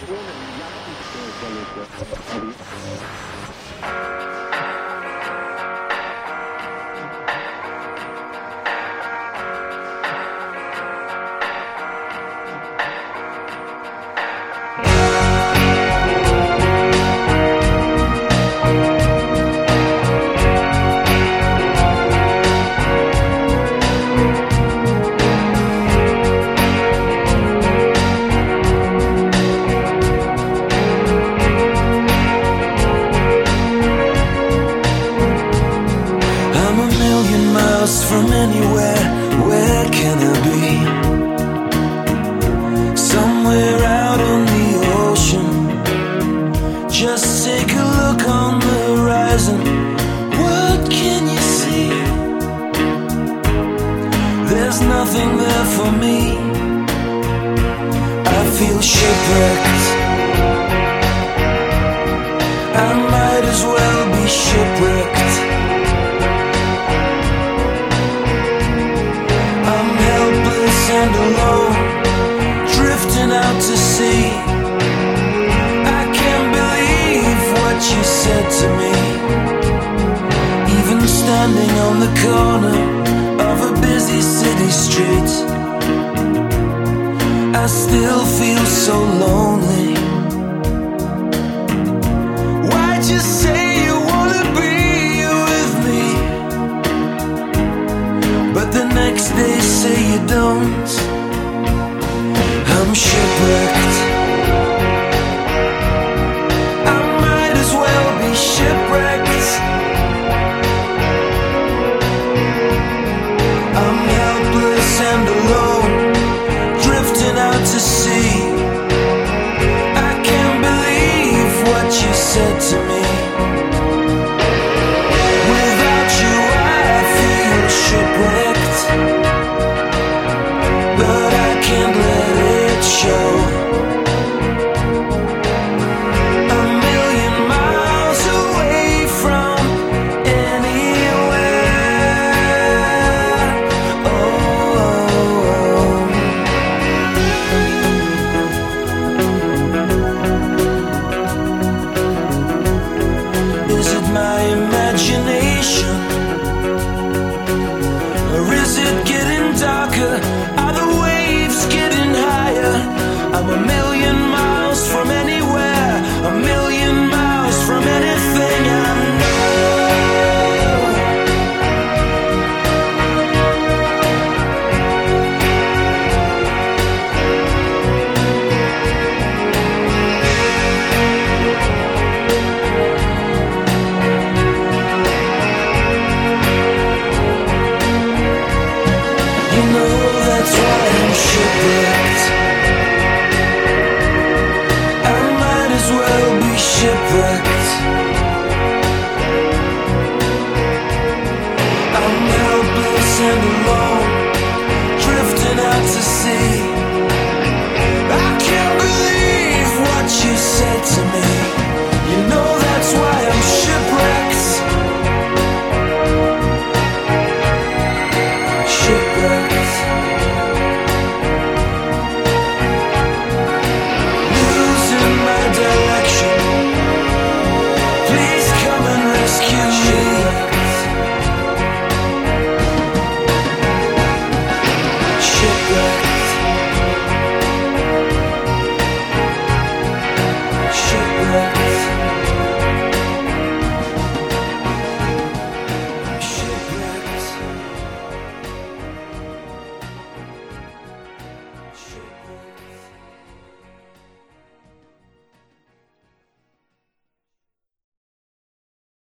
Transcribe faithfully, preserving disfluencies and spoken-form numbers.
From anywhere, where can I be? Somewhere out on the ocean. Just take a look on the horizon. What can you see? There's nothing there for me. I feel shipwrecked. I might as well be shipwrecked. And alone, drifting out to sea. I can't believe what you said to me. Even standing on the corner of a busy city street, I still feel so lonely. Why'd you say you wanna be with me, but the next day say you don't? I'm shipwrecked. I might as well be shipwrecked. I'm helpless and alone, drifting out to sea. I can't believe what you said to me. Without you I feel shipwrecked, but I can't let it show. A million miles away from anywhere. Oh, is it my imagination, or is it getting darker?